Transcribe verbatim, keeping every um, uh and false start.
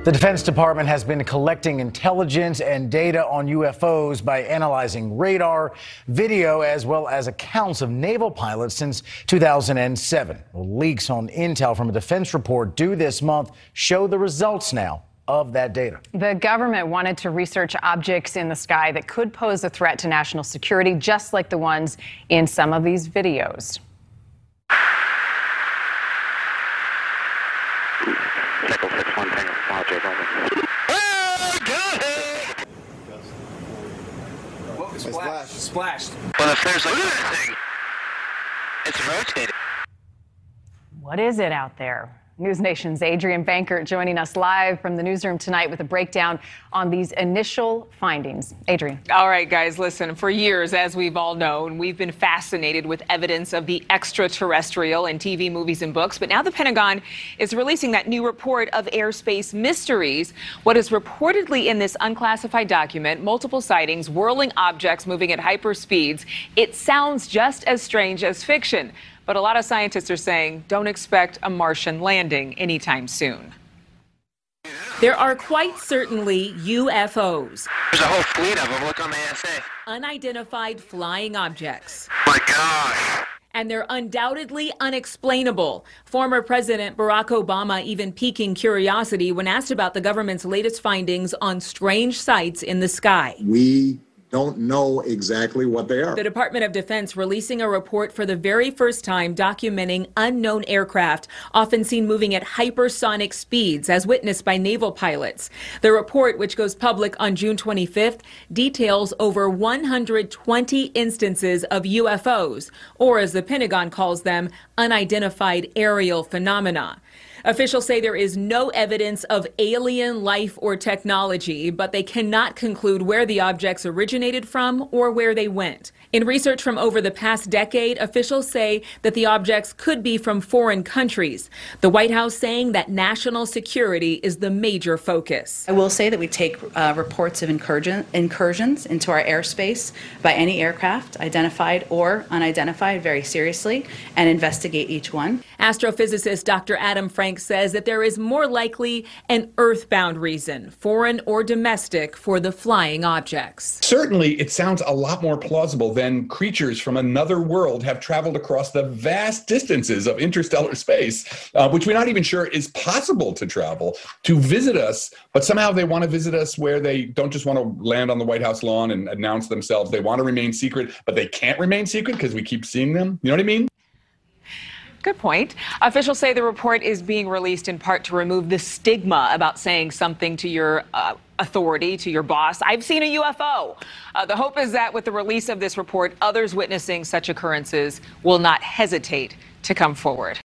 The Defense Department has been collecting intelligence and data on U F Os by analyzing radar, video, as well as accounts of naval pilots since two thousand seven. Well, leaks on intel from a defense report due this month show the results now of that data. The government wanted to research objects in the sky that could pose a threat to national security, just like the ones in some of these videos. Whoa, splashed. Splashed. Well, if there's like anything, it's rotating. What is it out there? News Nation's Adrian Bankert joining us live from the newsroom tonight with a breakdown on these initial findings. Adrian. All right, guys, listen, for years, as we've all known, we've been fascinated with evidence of the extraterrestrial in T V, movies, and books. But now the Pentagon is releasing that new report of airspace mysteries. What is reportedly in this unclassified document, multiple sightings, whirling objects moving at hyper speeds. It sounds just as strange as fiction. But a lot of scientists are saying don't expect a Martian landing anytime soon. There are quite certainly U F Os. There's a whole fleet of them. Look on the A S A. Unidentified flying objects. My gosh. And they're undoubtedly unexplainable. Former President Barack Obama even piquing curiosity when asked about the government's latest findings on strange sights in the sky. We don't know exactly what they are. The Department of Defense releasing a report for the very first time documenting unknown aircraft, often seen moving at hypersonic speeds, as witnessed by naval pilots. The report, which goes public on June twenty-fifth, details over one hundred twenty instances of U F Os, or as the Pentagon calls them, unidentified aerial phenomena. Officials say there is no evidence of alien life or technology, but they cannot conclude where the objects originated from or where they went. In research from over the past decade, officials say that the objects could be from foreign countries. The White House saying that national security is the major focus. I will say that we take uh, reports of incursion, incursions into our airspace by any aircraft, identified or unidentified, very seriously and investigate each one. Astrophysicist Doctor Adam Frank says that there is more likely an earthbound reason, foreign or domestic, for the flying objects. Certainly, it sounds a lot more plausible than creatures from another world have traveled across the vast distances of interstellar space, uh, which we're not even sure is possible to travel, to visit us. But somehow they want to visit us where they don't just want to land on the White House lawn and announce themselves. They want to remain secret, but they can't remain secret because we keep seeing them. You know what I mean? Good point. Officials say the report is being released in part to remove the stigma about saying something to your uh, authority, to your boss. I've seen a U F O. Uh, the hope is that with the release of this report, others witnessing such occurrences will not hesitate to come forward.